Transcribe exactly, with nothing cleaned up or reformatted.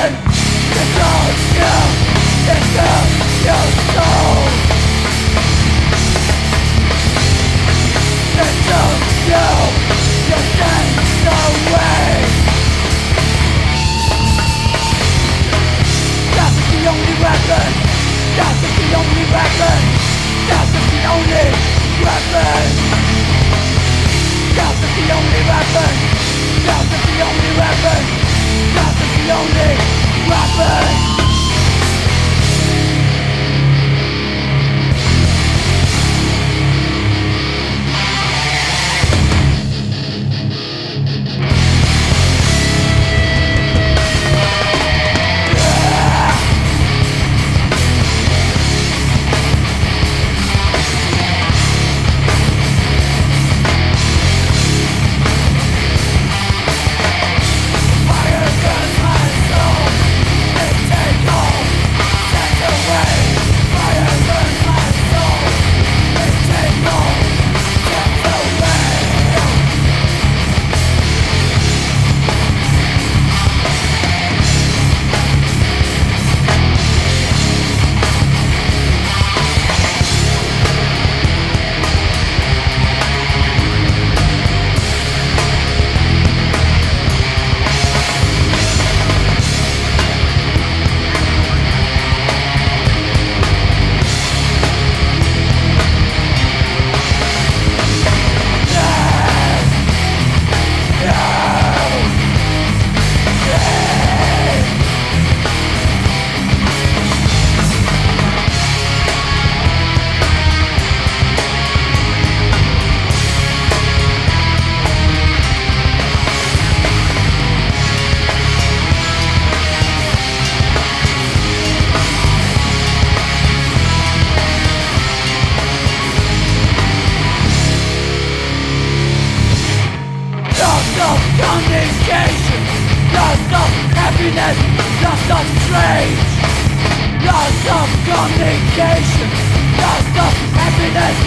weapon to draw you into your soul, into you, you send away. Death is the only weapon. Death is the only weapon. Death is the only weapon. Death is the only weapon. Death is the only weapon. Death is the only weapon. Communication, loss of happiness, loss of rage, loss of communication, loss of happiness,